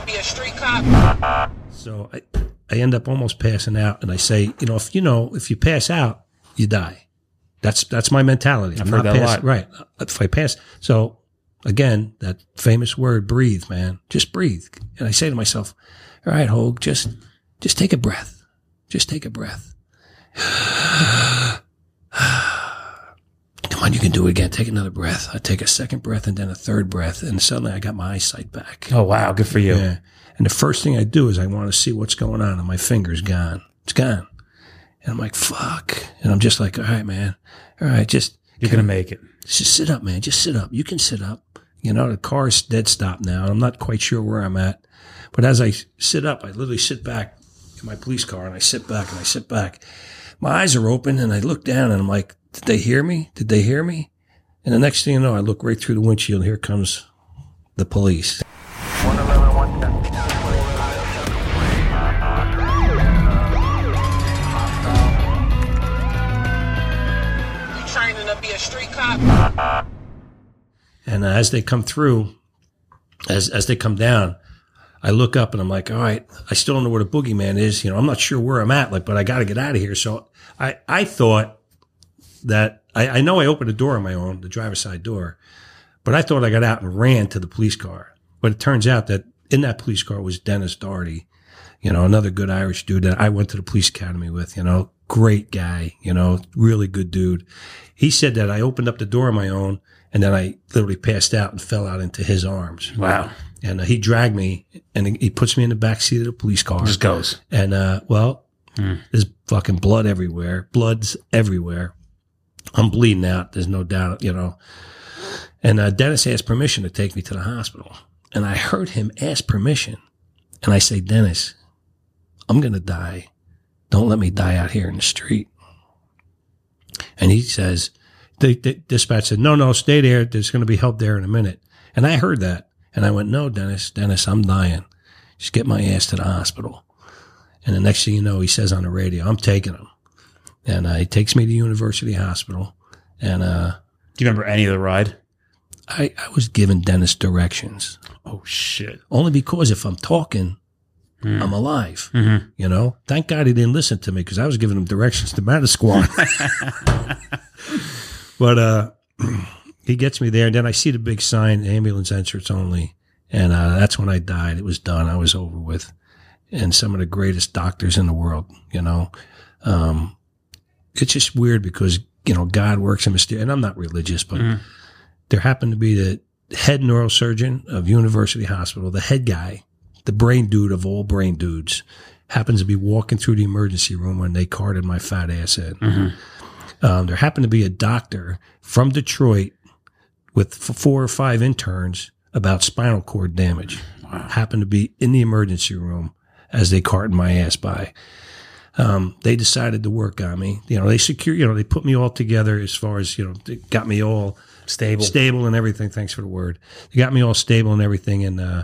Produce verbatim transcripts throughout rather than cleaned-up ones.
be a street cop. So I, I end up almost passing out, and I say, you know, if you know, if you pass out, you die. That's that's my mentality. I've I'm heard not that a pass, lot. right. If I pass, so again, that famous word, breathe, man. Just breathe. And I say to myself, all right, Hogue, just just take a breath. Just take a breath. Come on, you can do it again. Take another breath. I take a second breath and then a third breath, and suddenly I got my eyesight back. Oh, wow. Good for you. Yeah. And the first thing I do is I want to see what's going on, and my finger's gone. It's gone. And I'm like, fuck. And I'm just like, all right, man. All right, just. You're going to make it. Just sit up, man. Just sit up. You can sit up. You know, the car's dead stop now. I'm not quite sure where I'm at. But as I sit up, I literally sit back in my police car, and I sit back and I sit back. My eyes are open, and I look down, and I'm like, did they hear me? Did they hear me? And the next thing you know, I look right through the windshield, and here comes the police. one eleven, one ten. You training to be a street cop? And uh, as they come through, as as they come down, I look up and I'm like, all right, I still don't know where the boogeyman is. You know, I'm not sure where I'm at, like, but I got to get out of here. So I, I thought that I, I know I opened the door on my own, the driver's side door, but I thought I got out and ran to the police car. But it turns out that in that police car was Dennis Doherty, you know, another good Irish dude that I went to the police academy with, you know, great guy, you know, really good dude. He said that I opened up the door on my own, and then I literally passed out and fell out into his arms. Wow. And uh, he dragged me, and he puts me in the back seat of the police car. Just goes. And, uh, well, Hmm. there's fucking blood everywhere. Blood's everywhere. I'm bleeding out. There's no doubt, you know. And uh, Dennis asked permission to take me to the hospital. And I heard him ask permission. And I say, Dennis, I'm going to die. Don't let me die out here in the street. And he says, the, the dispatch said, no, no, stay there. There's going to be help there in a minute. And I heard that. And I went, no, Dennis, Dennis, I'm dying. Just get my ass to the hospital. And the next thing you know, he says on the radio, I'm taking him. And uh, he takes me to University Hospital. And uh, Do you remember any of the ride? I, I was giving Dennis directions. Oh, shit. Only because if I'm talking, Hmm. I'm alive. Mm-hmm. You know? Thank God he didn't listen to me because I was giving him directions to Matter Squad. But uh, he gets me there, and then I see the big sign, ambulance entrance only. And uh, that's when I died. It was done. I was over with. And some of the greatest doctors in the world, you know. Um, it's just weird because, you know, God works in mysterious. And I'm not religious, but Mm. there happened to be the head neurosurgeon of University Hospital, the head guy, the brain dude of all brain dudes, happens to be walking through the emergency room when they carted my fat ass in. Mm-hmm. Um, there happened to be a doctor from Detroit with f- four or five interns about spinal cord damage. Wow. Happened to be in the emergency room as they carted my ass by. Um, they decided to work on me. You know, they secure, you know, they put me all together as far as, you know, they got me all Stable. stable and everything. Thanks for the word. They got me all stable and everything. And, uh,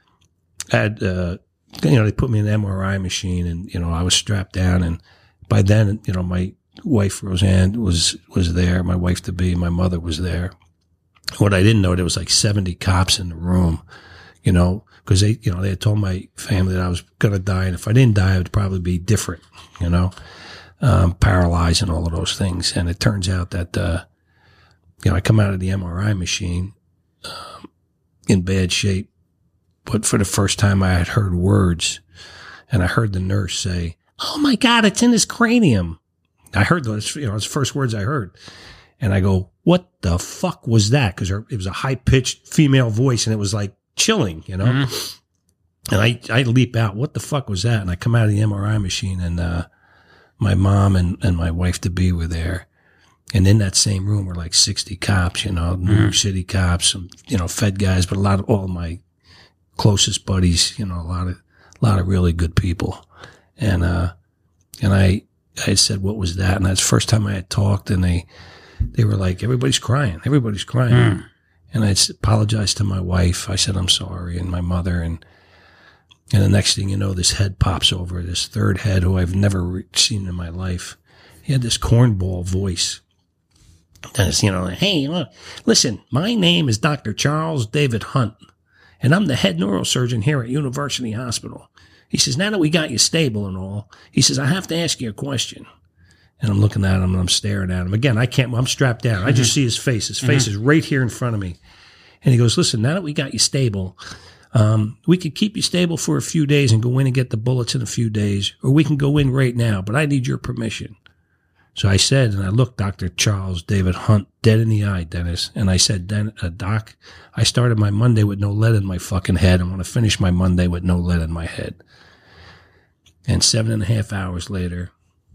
had, uh, you know, they put me in an M R I machine, and, you know, I was strapped down. And by then, you know, my wife, Roseanne, was, was there. My wife to be, my mother was there. What I didn't know, there was like seventy cops in the room, you know, because they, you know, they had told my family that I was going to die. And if I didn't die, it would probably be different, you know, um, paralyzed and all of those things. And it turns out that, uh, you know, I come out of the M R I machine, um, in bad shape. But for the first time, I had heard words, and I heard the nurse say, "Oh my God, it's in his cranium." I heard those, you know, it's the first words I heard. And I go, what the fuck was that? Because it was a high-pitched female voice, and it was like chilling, you know? Mm-hmm. And I, I leap out, what the fuck was that? And I come out of the M R I machine, and uh, my mom and, and my wife-to-be were there. And in that same room were like sixty cops, you know, New York City cops, some, you know, Fed guys, but a lot of all my closest buddies, you know, a lot of, a lot of really good people. And, uh, and I, I had said, what was that? And that's the first time I had talked, and they, they were like, everybody's crying. Everybody's crying. Mm. And I apologized to my wife. I said, I'm sorry. And my mother. And, and the next thing you know, this head pops over, this third head who I've never re- seen in my life. He had this cornball voice. And it's, you know, hey, look, listen, my name is Doctor Charles David Hunt, and I'm the head neurosurgeon here at University Hospital. He says, now that we got you stable and all, he says, I have to ask you a question. And I'm looking at him and I'm staring at him. Again, I can't, I'm strapped down. Mm-hmm. I just see his face. His face mm-hmm. is right here in front of me. And he goes, listen, now that we got you stable, um, we could keep you stable for a few days and go in and get the bullets in a few days, or we can go in right now, but I need your permission. So I said, and I looked Doctor Charles David Hunt dead in the eye, Dennis, and I said, Den- uh, Doc, I started my Monday with no lead in my fucking head. I want to finish my Monday with no lead in my head. And seven and a half hours later,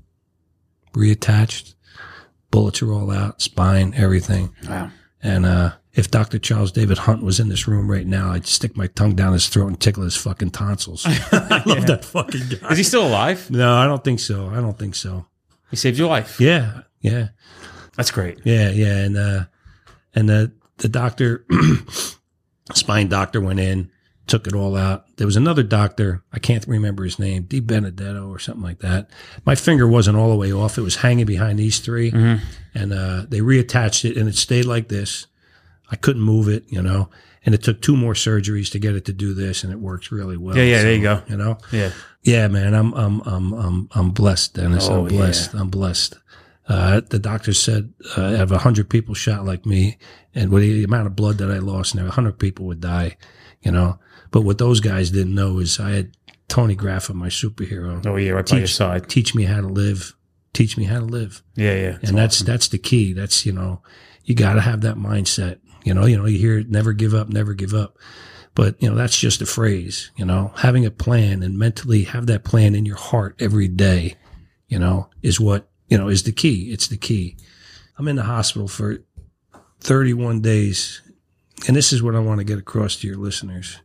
reattached, bullets are all out, spine, everything. Wow. And uh, if Doctor Charles David Hunt was in this room right now, I'd stick my tongue down his throat and tickle his fucking tonsils. I love yeah. that fucking guy. Is he still alive? No, I don't think so. I don't think so. He saved your life. Yeah, yeah. That's great. Yeah, yeah. And uh, and the, the doctor, spine doctor went in, took it all out. There was another doctor, I can't remember his name, Di Benedetto or something like that. My finger wasn't all the way off. It was hanging behind these three. Mm-hmm. And uh, they reattached it, and it stayed like this. I couldn't move it, you know. And it took two more surgeries to get it to do this, and it works really well. Yeah, yeah, so, there you go. You know? Yeah. Yeah, man, I'm I'm I'm I'm I'm blessed, Dennis. Oh, I'm blessed. yeah. I'm blessed. Uh, the doctor said uh, I have a hundred people shot like me, and with the amount of blood that I lost, now a hundred people would die, you know. But what those guys didn't know is I had Tony Graffa, my superhero. Oh yeah, right teach, by your side. Teach me how to live. Teach me how to live. Yeah, yeah. And that's awesome. That's the key. That's, you know, you got to have that mindset. You know, you know, you hear it, never give up, never give up. But, you know, that's just a phrase, you know, having a plan and mentally have that plan in your heart every day, you know, is what, you know, is the key. It's the key. I'm in the hospital for thirty-one days. And this is what I want to get across to your listeners.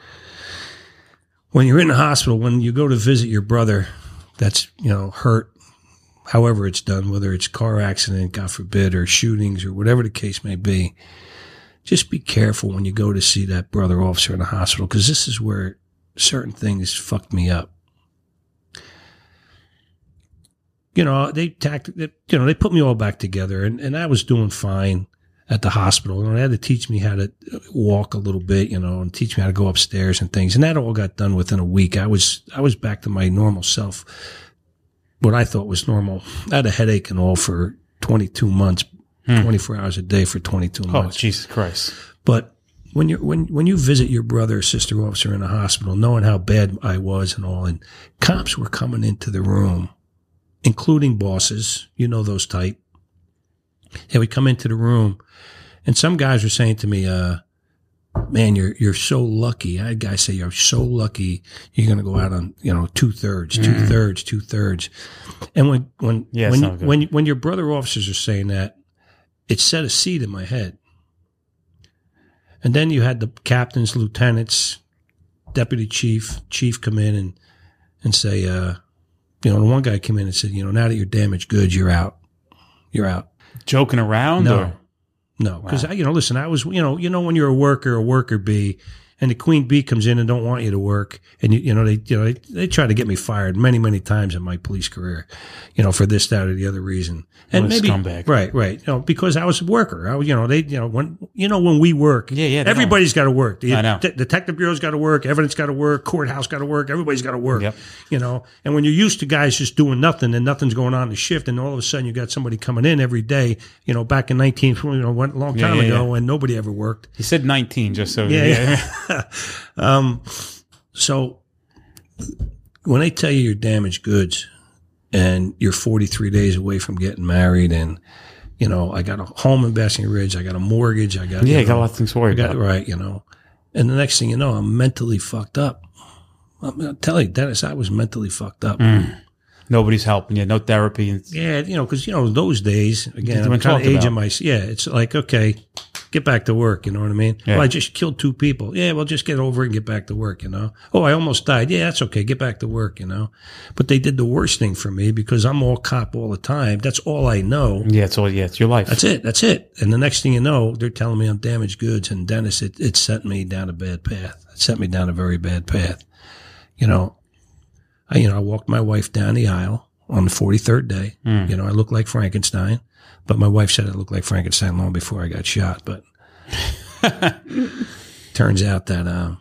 When you're in the hospital, when you go to visit your brother that's, you know, hurt, however it's done, whether it's car accident, God forbid, or shootings or whatever the case may be, just be careful when you go to see that brother officer in the hospital, because this is where certain things fucked me up. You know, they tacked, you know, they put me all back together, and, and I was doing fine at the hospital, and they had to teach me how to walk a little bit, you know, and teach me how to go upstairs and things. And that all got done within a week. I was, I was back to my normal self, what I thought was normal. I had a headache and all for twenty-two months. Hmm. twenty-four hours a day for twenty-two months. Oh, Jesus Christ. But when you when when you visit your brother or sister officer in the hospital, knowing how bad I was and all, and cops were coming into the room, including bosses, you know those type. They would come into the room, and some guys were saying to me, uh, man, you're you're so lucky. I had guys say, you're so lucky you're going to go out on, you know, two-thirds, mm. two-thirds, two-thirds. And when when yeah, when, when when your brother officers are saying that, it set a seed in my head. And then you had the captains, lieutenants, deputy chief, chief come in and, and say, uh, you know, the one guy came in and said, you know, now that you're damaged goods, you're out. You're out. Joking around? No, or? no. Because, wow. you know, listen, I was, you know, you know, when you're a worker, a worker bee, and the queen bee comes in and don't want you to work, and you, you know, they, you know, they, they try to get me fired many, many times in my police career, you know, for this, that, or the other reason. And what a maybe, scumbag. right, right, you know, because I was a worker. I was, you know, they, you know, when, you know, when we work, yeah, yeah, everybody's got to work. The I know. de- detective bureau's got to work, evidence got to work, courthouse got to work, everybody's got to work. Yep. You know, and when you're used to guys just doing nothing and nothing's going on in the shift, and all of a sudden you got somebody coming in every day, you know, back in nineteen, you know, a long time yeah, yeah, ago, yeah. when nobody ever worked. He said nineteen, just so yeah. yeah. yeah. um, so when they tell you you're damaged goods and you're forty-three days away from getting married, and you know, I got a home in Basking Ridge, I got a mortgage, I got yeah, you you got know, a lot of things to worry I got, about, right? You know, and the next thing you know, I'm mentally fucked up. I'm telling you, Dennis, I was mentally fucked up. Mm. Nobody's helping you, no therapy. Yeah, you know, because you know those days again, I'm I'm kind of about. aging my. Yeah, it's like okay, get back to work. You know what I mean? Yeah. Well, I just killed two people. Yeah, well, just get over it and get back to work. You know? Oh, I almost died. Yeah, that's okay. Get back to work. You know? But they did the worst thing for me because I'm all cop all the time. That's all I know. Yeah, it's all. Yeah, it's your life. That's it. That's it. And the next thing you know, they're telling me I'm damaged goods. And Dennis, it it sent me down a bad path. It sent me down a very bad path. You know, I you know I walked my wife down the aisle on the forty-third day. Mm. You know, I looked like Frankenstein, but my wife said I looked like Frankenstein long before I got shot. But turned turns out that, um,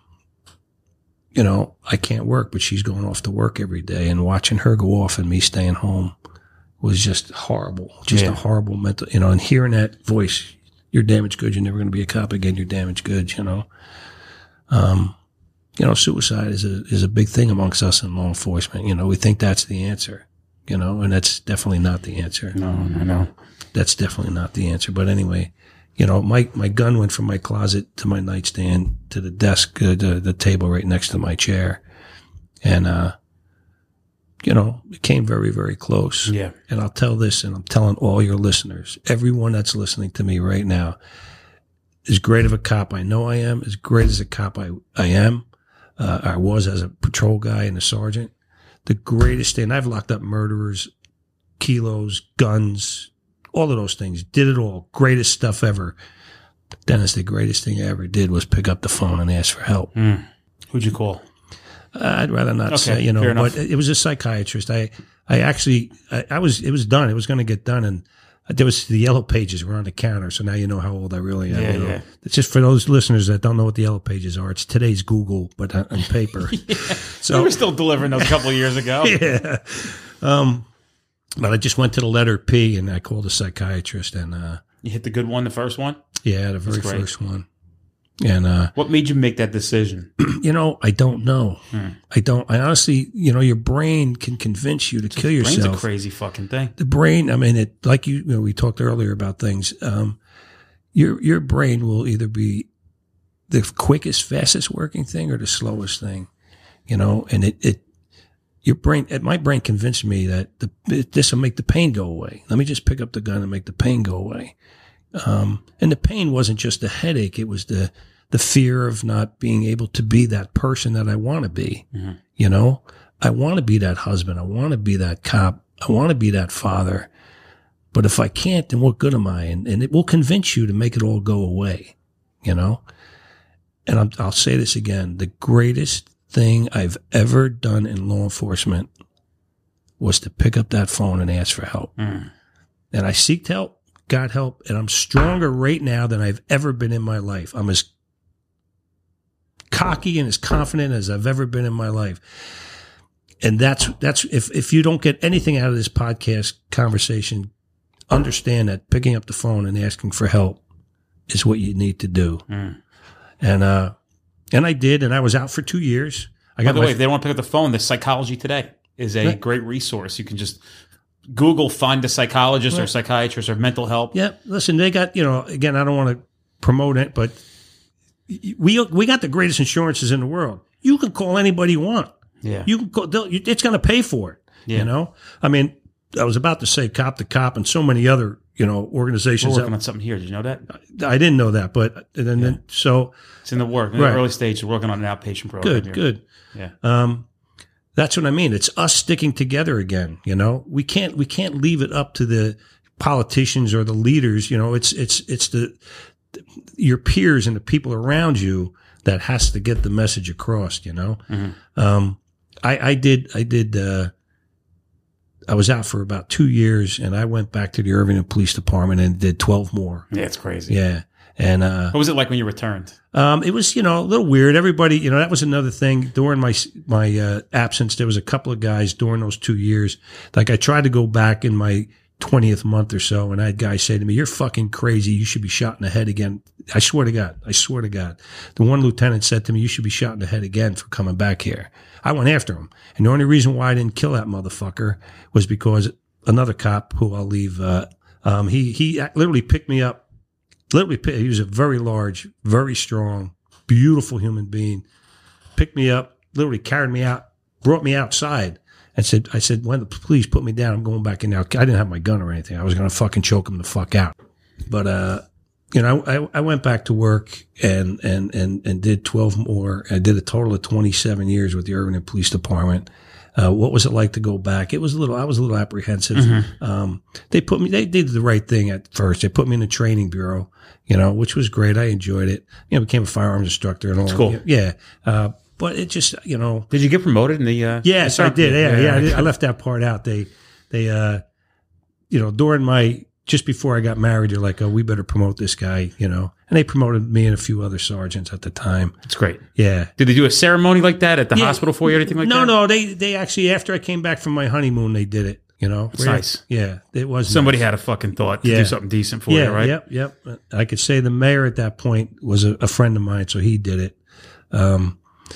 you know, I can't work, but she's going off to work every day, and watching her go off and me staying home was just horrible. Just Yeah. a horrible mental, you know, and hearing that voice, you're damaged goods, you're never going to be a cop again, you're damaged goods, you know. Um, you know, suicide is a, is a big thing amongst us in law enforcement. You know, we think that's the answer, you know, and that's definitely not the answer. No, no, no. That's definitely not the answer. But anyway, you know, my, my gun went from my closet to my nightstand to the desk, uh, the, the table right next to my chair. And, uh, you know, it came very, very close. Yeah. And I'll tell this, and I'm telling all your listeners, everyone that's listening to me right now, as great of a cop I know I am, as great as a cop I, I am, uh, I was as a patrol guy and a sergeant, the greatest thing, I've locked up murderers, kilos, guns, all of those things, did it all, greatest stuff ever. Dennis, the greatest thing I ever did was pick up the phone and ask for help. Mm. Who'd you call? Uh, I'd rather not Okay, say, you know, fair but enough. it was a psychiatrist. I, I actually, I, I was, it was done. It was going to get done. And there was, the yellow pages were on the counter. So now you know how old I really am. Yeah, you know? yeah. It's just for those listeners that don't know what the yellow pages are. It's today's Google, but on, on paper. We So, were still delivering those a couple of years ago. yeah. Um, but I just went to the letter P and I called a psychiatrist, and, uh, You hit the good one, the first one? yeah, the very That's great. first one. And, uh, What made you make that decision? you know, I don't know. Hmm. I don't, I honestly, you know, your brain can convince you to kill Brain's yourself. a crazy fucking thing. The brain, I mean, it, like you, you know, we talked earlier about things. Um, your, your brain will either be the quickest, fastest working thing or the slowest thing, you know, and it, it, your brain, my brain convinced me that the, it, this will make the pain go away. Let me just pick up the gun and make the pain go away. Um, and the pain wasn't just a headache. It was the, the fear of not being able to be that person that I want to be. Mm-hmm. You know, I want to be that husband. I want to be that cop. I want to be that father. But if I can't, then what good am I? And, and it will convince you to make it all go away, you know? And I'm, I'll say this again. The greatest thing I've ever done in law enforcement was to pick up that phone and ask for help. Mm. And I seeked help, got help, and I'm stronger right now than I've ever been in my life. I'm as cocky and as confident as I've ever been in my life. And that's, that's, if, if you don't get anything out of this podcast conversation, understand that picking up the phone and asking for help is what you need to do. Mm. And, uh, and I did, and I was out for two years. I By got the my, way, if they don't want to pick up the phone, the Psychology Today is a Right. great resource. You can just Google, find a psychologist or Right. psychiatrist or mental help. yeah, listen, they got, you know, again, I don't want to promote it, but we, we got the greatest insurances in the world. You can call anybody you want. Yeah. You can call, they'll- it's going to pay for it. Yeah. You know, I mean, I was about to say Cop to Cop and so many other, you know, We're organizations. working That, on something here. Did you know that? I didn't know that, but then, then so It's in the work. In Right. the early stage, we're working on an outpatient program good, here. good. Yeah. Um, that's what I mean. It's us sticking together again. You know, we can't, we can't leave it up to the politicians or the leaders. You know, it's, it's, it's the, your peers and the people around you that has to get the message across, you know? Mm-hmm. Um, I, I did, I did, uh, I was out for about two years and I went back to the Irvington Police Department and did twelve more. Yeah, it's crazy. Yeah. And, uh, What was it like when you returned? um, it was, you know, a little weird. Everybody, you know, that was another thing during my, my, uh, absence. There was a couple of guys during those two years. Like I tried to go back in my twentieth month or so. And I had guys say to me, you're fucking crazy. You should be shot in the head again. I swear to God. I swear to God. The one lieutenant said to me, you should be shot in the head again for coming back here. I went after him. And the only reason why I didn't kill that motherfucker was because another cop who I'll leave, uh, um, he, he literally picked me up. Literally, picked, he was a very large, very strong, beautiful human being. Picked me up, literally carried me out, brought me outside, and said, "I said, Wendell, please put me down. I'm going back in now." I didn't have my gun or anything. I was going to fucking choke him the fuck out. But uh, you know, I, I went back to work and and and and did twelve more. I did a total of twenty-seven years with the Irvington Police Department. Uh, what was it like to go back? It was a little, I was a little apprehensive. Mm-hmm. Um, they put me, they did the right thing at first. They put me in the training bureau, you know, which was great. I enjoyed it. You know, became a firearms instructor and all. That's cool. Yeah. Uh, but it just, you know. Did you get promoted in the? Uh, Yes, the I did. Yeah. Yeah. I, did. okay. I left that part out. They, they, uh, you know, during my just before I got married, they're like, oh, we better promote this guy, you know. And they promoted me and a few other sergeants at the time. That's great. Yeah. Did they do a ceremony like that at the Yeah. hospital for you or anything like no, that? No, no. They they actually, after I came back from my honeymoon, they did it, you know. It's Right? nice. Yeah, it was Somebody nice. had a fucking thought to Yeah. do something decent for yeah, you, right? Yep, yep. I could say the mayor at that point was a, a friend of mine, so he did it. Um,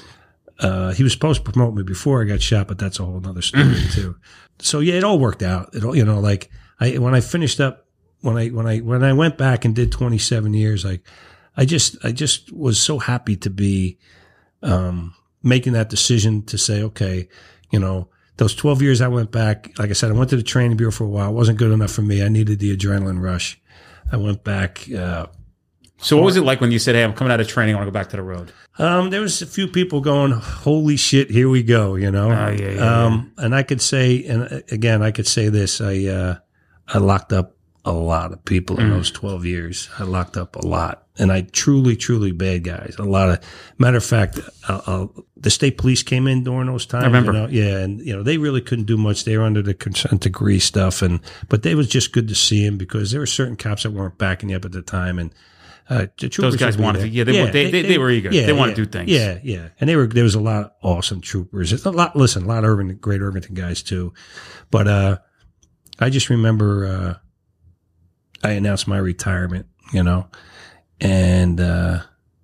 uh, he was supposed to promote me before I got shot, but that's a whole other story too. So yeah, it all worked out. It all, you know, like I when I finished up when I when I when I went back and did twenty-seven years, like I just I just was so happy to be um, making that decision to say, okay, you know, those twelve years I went back. Like I said, I went to the training bureau for a while. It wasn't good enough for me. I needed the adrenaline rush. I went back. Uh, So what was it like when you said, hey, I'm coming out of training, I want to go back to the road? Um, there was a few people going, holy shit, here we go, you know? Oh, yeah, yeah, um, and I could say, and uh, again, I could say this, I, uh, I locked up a lot of people in Mm. those twelve years. I locked up a lot, and I truly, truly bad guys. A lot of, matter of fact, uh, uh, the state police came in during those times. I remember. You know? Yeah. And, you know, they really couldn't do much. They were under the consent decree stuff. And, but they was just good to see them because there were certain cops that weren't backing you up at the time. And, Uh, the Those guys wanted to, yeah, they, yeah, they, they, they were eager. Yeah, they want yeah, to do things. Yeah, yeah. And they were, there was a lot of awesome troopers. A lot, listen, a lot of Irvington, great Irvington guys too. But, uh, I just remember, uh, I announced my retirement, you know, and, uh,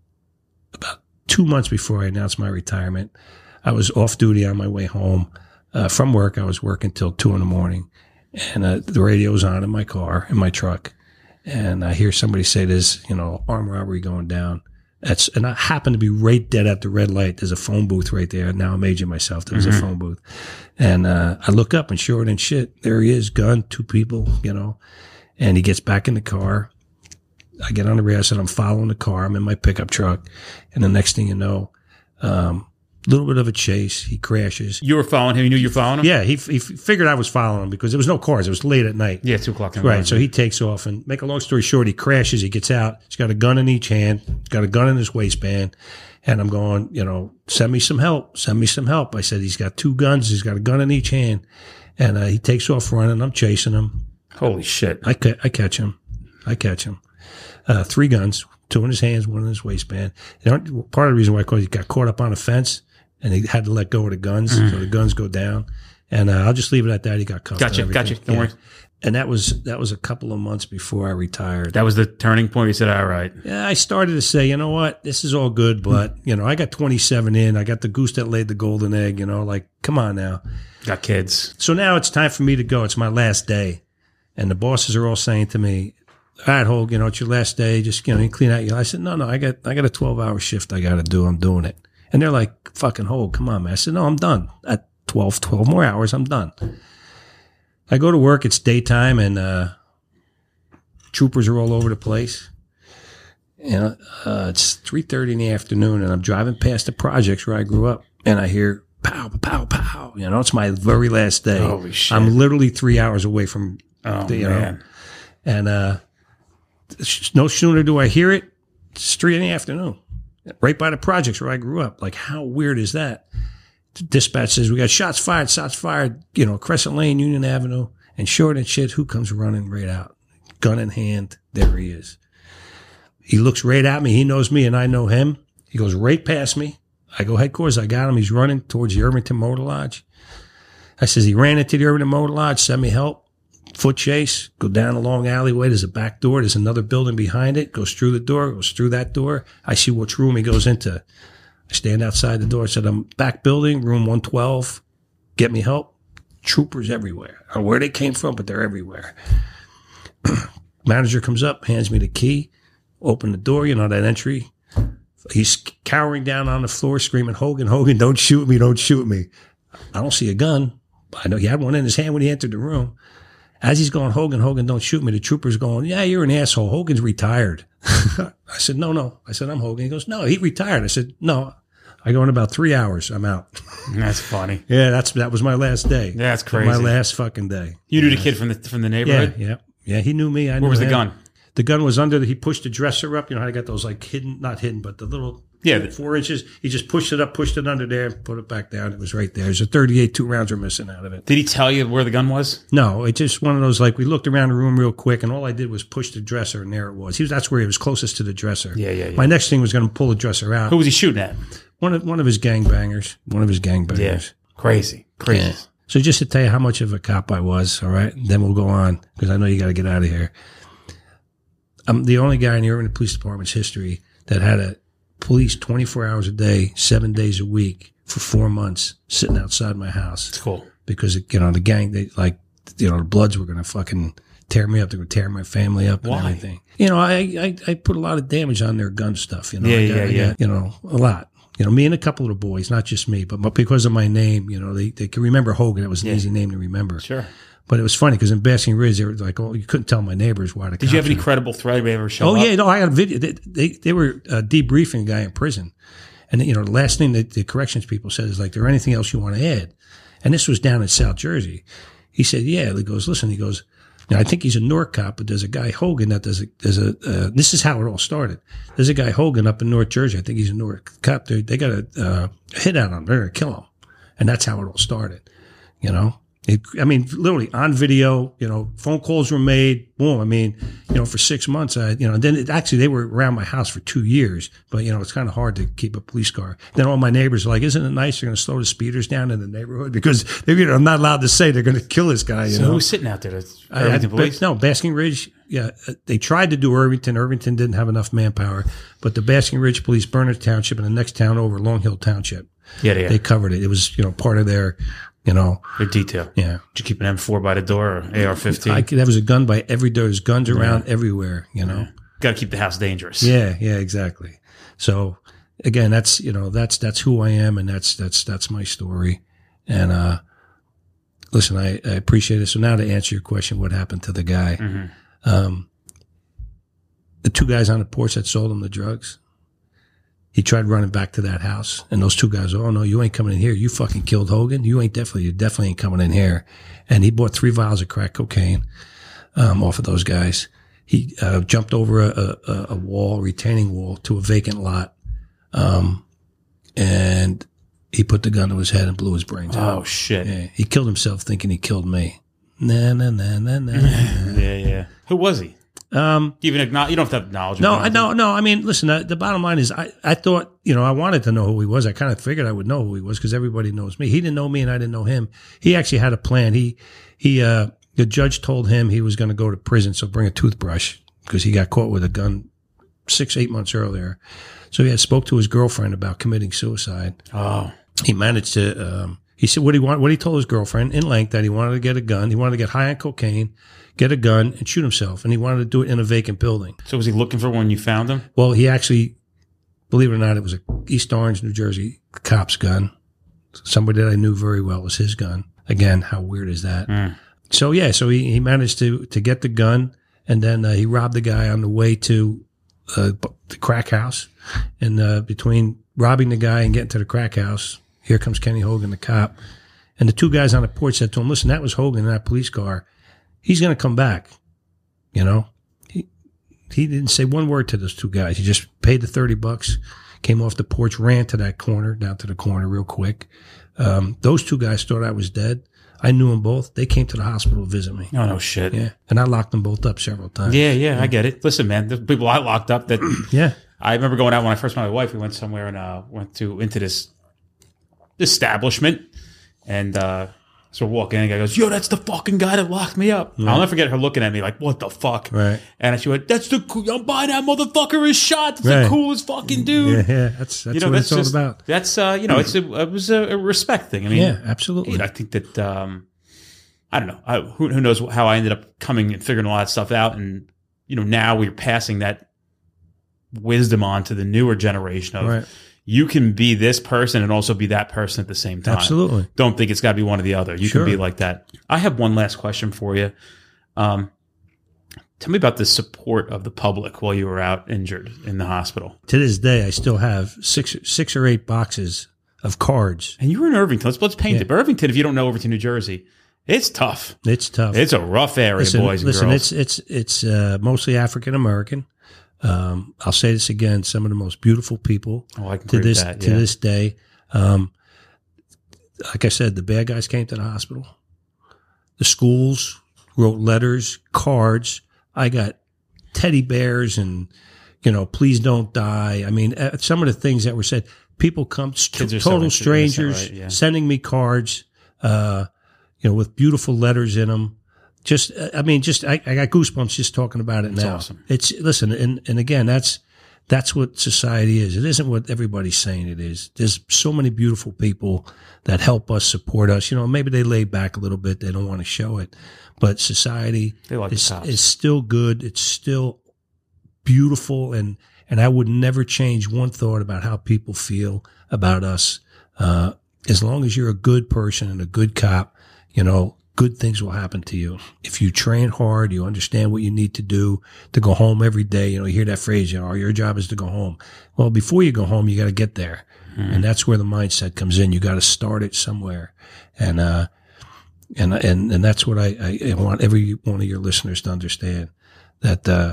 about two months before I announced my retirement, I was off duty on my way home, uh, from work. I was working till two in the morning and, uh, the radio was on in my car, in my truck. And I hear somebody say there's, you know, armed robbery going down. That's, and I happen to be right dead at the red light. There's a phone booth right there. Now I'm aging myself. There's mm-hmm. a phone booth. And, uh, I look up and sure than shit, there he is, gun, two people, you know, and he gets back in the car. I get on the radio. I said, I'm following the car. I'm in my pickup truck. And the next thing you know, um, a little bit of a chase. He crashes. You were following him. You knew you were following him? Yeah, he he figured I was following him because there was no cars. It was late at night. Yeah, two o'clock in the morning. Right, so he takes off and make a long story short, he crashes. He gets out. He's got a gun in each hand. He's got a gun in his waistband. And I'm going, you know, send me some help. Send me some help. I said, he's got two guns. He's got a gun in each hand. And uh, he takes off running. I'm chasing him. Holy shit. I, ca- I catch him. I catch him. Uh, three guns, two in his hands, one in his waistband. You know, part of the reason why I called, he got caught up on a fence. And he had to let go of the guns, mm. so the guns go down. And uh, I'll just leave it at that. He got cuffed. Gotcha, gotcha. Don't yeah. worry. And that was that was a couple of months before I retired. That was the turning point. You said, all right. Yeah, I started to say, you know what, this is all good, but you know, I got twenty-seven in. I got the goose that laid the golden egg. You know, like, come on now. Got kids. So now it's time for me to go. It's my last day, and the bosses are all saying to me, "All right, Hogue, you know, it's your last day. Just you know, you clean out your." I said, "No, no, I got I got a twelve hour shift. I got to do. I'm doing it." And they're like, fucking Hogue, come on, man. I said, no, I'm done. At twelve, twelve more hours, I'm done. I go to work. It's daytime, and uh, troopers are all over the place. And uh, it's three thirty in the afternoon, and I'm driving past the projects where I grew up, and I hear pow, pow, pow. You know, it's my very last day. Holy shit. I'm literally three hours away from, oh, the, you man. know. And uh, no sooner do I hear it, it's three in the afternoon. Right by the projects where I grew up. Like, how weird is that? The dispatch says, we got shots fired, shots fired, you know, Crescent Lane, Union Avenue, and short and shit. Who comes running right out? Gun in hand. There he is. He looks right at me. He knows me and I know him. He goes right past me. I go headquarters. I got him. He's running towards the Irvington Motor Lodge. I says, he ran into the Irvington Motor Lodge. Send me help. Foot chase, go down a long alleyway. There's a back door. There's another building behind it. Goes through the door, goes through that door. I see which room he goes into. I stand outside the door. I said, I'm back building, room one twelve. Get me help. Troopers everywhere. I don't know where they came from, but they're everywhere. Manager comes up, hands me the key. Open the door, you know, that entry. He's cowering down on the floor, screaming, Hogan, Hogan, don't shoot me, don't shoot me. I don't see a gun. I know he had one in his hand when he entered the room. As he's going, Hogan, Hogan, don't shoot me. The trooper's going, yeah, you're an asshole. Hogan's retired. I said, no, no. I said, I'm Hogan. He goes, no, he retired. I said, no. I go in about three hours. I'm out. That's funny. Yeah, that's that was my last day. That's crazy. My last fucking day. You knew the kid from the from the neighborhood? Yeah, yeah. Yeah, he knew me. I knew Where was him. the gun? The gun was under the, he pushed the dresser up. You know, I got those like hidden, not hidden, but the little Yeah. the- four inches. He just pushed it up, pushed it under there, put it back down. It was right there. There's a thirty-eight, two rounds were missing out of it. Did he tell you where the gun was? No, it's just one of those, like, we looked around the room real quick, and all I did was push the dresser, and there it was. He was that's where he was closest to the dresser. Yeah, yeah, yeah. My next thing was going to pull the dresser out. Who was he shooting at? One of one of his gangbangers. One of his gangbangers. Yeah. Crazy. Crazy. Yeah. So just to tell you how much of a cop I was, all right, then we'll go on, because I know you got to get out of here. I'm the only guy in the Irving Police Department's history that had a police twenty-four hours a day, seven days a week for four months sitting outside my house. It's cool. Because, you know, the gang, they like, you know, the Bloods were going to fucking tear me up. They were tear my family up and Why? everything. You know, I, I, I put a lot of damage on their gun stuff, you know. Yeah, I got, yeah, I yeah. got, you know, a lot. You know, me and a couple of the boys, not just me, but because of my name, you know, they, they can remember Hogan. It was an Yeah. easy name to remember. Sure. But it was funny because in Basking Ridge, they were like, oh, you couldn't tell my neighbors why the Did you have cops any were- credible threat? Anybody ever show Oh, up? yeah. No, I got a video. They, they, they were uh, debriefing a guy in prison. And, you know, the last thing that the corrections people said is like, there anything else you want to add? And this was down in South Jersey. He said, yeah. He goes, listen, he goes, now I think he's a Newark cop, but there's a guy Hogan that does a, there's a, uh, this is how it all started. There's a guy Hogan up in North Jersey. I think he's a Newark cop. They, they got a, uh, hit out on him. They're going to kill him. And that's how it all started, you know? It, I mean, literally on video, you know, phone calls were made. Boom. I mean, you know, for six months, I, you know, then it, actually they were around my house for two years, but you know, it's kind of hard to keep a police car. Then all my neighbors are like, isn't it nice? They're going to slow the speeders down in the neighborhood because they're, you know, I'm not allowed to say they're going to kill this guy. You So know, who was sitting out there? That's I- I- Irvington but Police? no, Basking Ridge. Yeah, uh, they tried to do Irvington. Irvington didn't have enough manpower, but the Basking Ridge Police, Bernard Township, and the next town over, Long Hill Township, Yeah, yeah. they covered it. It was, you know, part of their, you know, Their detail. yeah. Did you keep an M four by the door or A R fifteen? I could, that was a gun by every door. There's guns around everywhere, you know? Got to keep the house dangerous. Yeah, yeah, exactly. So again, that's, you know, that's, that's who I am and that's, that's, that's my story. And, uh, listen, I, I appreciate it. So now to answer your question, what happened to the guy? Mm-hmm. Um, the two guys on the porch that sold him the drugs, he tried running back to that house and those two guys, oh no, you ain't coming in here. You fucking killed Hogan. You ain't definitely, you definitely ain't coming in here. And he bought three vials of crack cocaine, um, off of those guys. He, uh, jumped over a, a, a wall, retaining wall to a vacant lot. Um, and he put the gun to his head and blew his brains out. Oh, shit. Yeah. He killed himself thinking he killed me. Nah, nah, nah, nah, nah. Yeah, yeah. Who was he? Um, Do you even acknowledge? You don't have to have knowledge. of no, him. I no, no. I mean, listen. Uh, the bottom line is, I, I thought, you know, I wanted to know who he was. I kind of figured I would know who he was because everybody knows me. He didn't know me, and I didn't know him. He actually had a plan. He, he, uh, the judge told him he was going to go to prison, so bring a toothbrush because he got caught with a gun six, eight months earlier. So he had spoke to his girlfriend about committing suicide. Oh, He managed to. Um, he said what he want. What he told his girlfriend in length that he wanted to get a gun. He wanted to get high on cocaine, get a gun, and shoot himself. And he wanted to do it in a vacant building. so was he looking for when you found him? Well, he actually, believe it or not, it was a East Orange, New Jersey cop's gun. Somebody that I knew very well was his gun. Again, how weird is that? Mm. So yeah, so he, he managed to to get the gun, and then uh, he robbed the guy on the way to uh, the crack house. And uh, between robbing the guy and getting to the crack house, here comes Kenny Hogan, the cop. And the two guys on the porch said to him, listen, that was Hogan in that police car. He's going to come back. You know, he, he didn't say one word to those two guys. He just paid the thirty bucks, came off the porch, ran to that corner, down to the corner real quick. Um, those two guys thought I was dead. I knew them both. They came to the hospital to visit me. Oh, no shit. Yeah. And I locked them both up several times. Yeah, yeah, I get it. Listen, man, there's people I locked up that Yeah. I remember going out when I first met my wife. We went somewhere and uh, went to into this establishment, and uh, so we're walking in. And the guy goes, "Yo, that's the fucking guy that locked me up." I'll never forget her looking at me like, "What the fuck?" Right. And she went, "That's the cool, I'm buying that motherfucker his shot. That's Right. the coolest fucking dude." Yeah, yeah. That's, that's you know, what that's it's all just about. that's uh, you know, it's a, it was a, a respect thing. I mean, Yeah, absolutely. you know, I think that um, I don't know. I, who, who knows how I ended up coming and figuring all that stuff out, and you know, now we're passing that wisdom on to the newer generation of Right. you can be this person and also be that person at the same time. Absolutely. Don't think it's got to be one or the other. You Sure. can be like that. I have one last question for you. Um, tell me about the support of the public while you were out injured in the hospital. To this day, I still have six, six or eight boxes of cards. And you were in Irvington. Let's, let's paint Yeah. it. But Irvington, if you don't know Irvington, New Jersey, it's tough. It's tough. It's a rough area, listen, boys and listen, girls. it's it's it's uh, mostly African American. Um, I'll say this again: some of the most beautiful people Oh, I can to agree with this that, to yeah. this day. Um, like I said, the bad guys came to the hospital. The schools wrote letters, cards. I got teddy bears and, you know, please don't die. I mean, uh, some of the things that were said, people come, Kids are total so strangers, innocent, right? Yeah. sending me cards, uh, you know, with beautiful letters in them. Just, uh, I mean, just, I, I got goosebumps just talking about it That's now. awesome. It's, listen, and, and again, that's, that's what society is. It isn't what everybody's saying it is. There's so many beautiful people that help us, support us. You know, maybe they lay back a little bit. They don't want to show it. But society They like the is, cops. is still good. It's still beautiful. And, and I would never change one thought about how people feel about us. Uh, as long as you're a good person and a good cop, you know, good things will happen to you. If you train hard, you understand what you need to do to go home every day. You know, you hear that phrase, you know, your job is to go home. Well, before you go home, you got to get there. Mm-hmm. And that's where the mindset comes in. You got to start it somewhere. And, uh, and, and, and that's what I, I want every one of your listeners to understand, that, uh,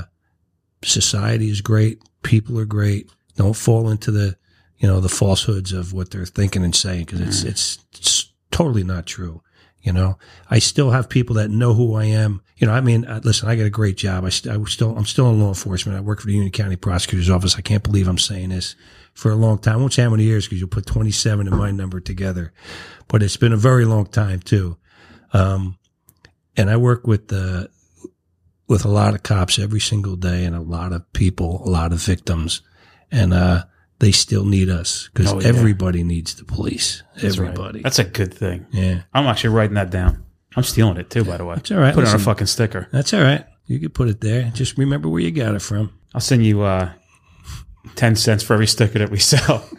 society is great. People are great. Don't fall into the, you know, the falsehoods of what they're thinking and saying, because it's, mm-hmm. it's, it's totally not true. You know, I still have people that know who I am. You know, I mean, listen, I got a great job. I, st- I still, I'm still in law enforcement. I work for the Union County Prosecutor's Office. I can't believe I'm saying this for a long time. I won't say how many years, because you'll put twenty-seven and my number together, but it's been a very long time too. Um, and I work with, uh, with a lot of cops every single day, and a lot of people, a lot of victims, and, uh, they still need us, because Oh, yeah. everybody needs the police. That's right. Everybody. That's a good thing. Yeah. I'm actually writing that down. I'm stealing it too, by the way. That's all right. Put it on a Listen. fucking sticker. That's all right. You can put it there. Just remember where you got it from. I'll send you uh, ten cents for every sticker that we sell.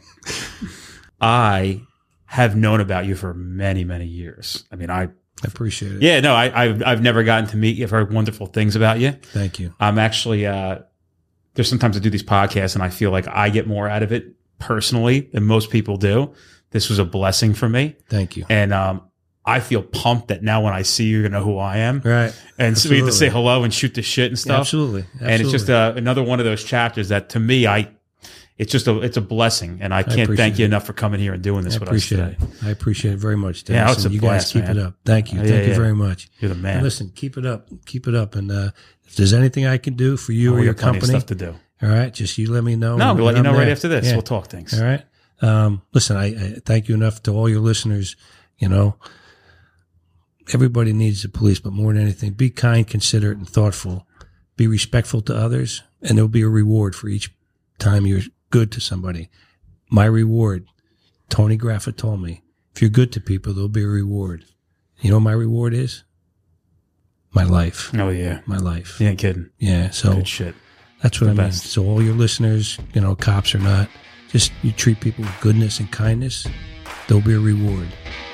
I have known about you for many, many years. I mean, I I appreciate it. yeah, no, I, I've I've never gotten to meet you. I've heard wonderful things about you. Thank you. I'm actually uh, there's sometimes I do these podcasts and I feel like I get more out of it personally than most people do. This was a blessing for me, Thank you. and um, I feel pumped that now when I see you, you're gonna know who I am, Right. and so we get to Absolutely. say hello and shoot the shit and stuff. Absolutely. Absolutely. And it's just uh, another one of those chapters that, to me, I it's just a it's a blessing, and I can't appreciate thank you it. enough for coming here and doing this I with us appreciate today. it. I appreciate it very much, Dennis. Yeah, it's And a you blast, guys keep man. it up. Thank you. Yeah, Thank you yeah. very much. You're the man. And listen, keep it up. Keep it up. And uh, if there's anything I can do for you Oh, or we your got plenty of company, stuff to do. all right, just you let me know. No, and we'll let you I'm know right there. after this. Yeah. We'll talk things. All right. Um, listen, I, I thank you enough to all your listeners. You know, everybody needs the police, but more than anything, be kind, considerate, and thoughtful. Be respectful to others, and there'll be a reward for each time you're good to somebody. My reward, Tony Graffa told me, if you're good to people, there'll be a reward. You know what my reward is? My life. Oh, yeah. My life. You ain't kidding. Yeah, so Good shit. that's what The I mean. best. So all your listeners, you know, cops or not, just you treat people with goodness and kindness, there'll be a reward.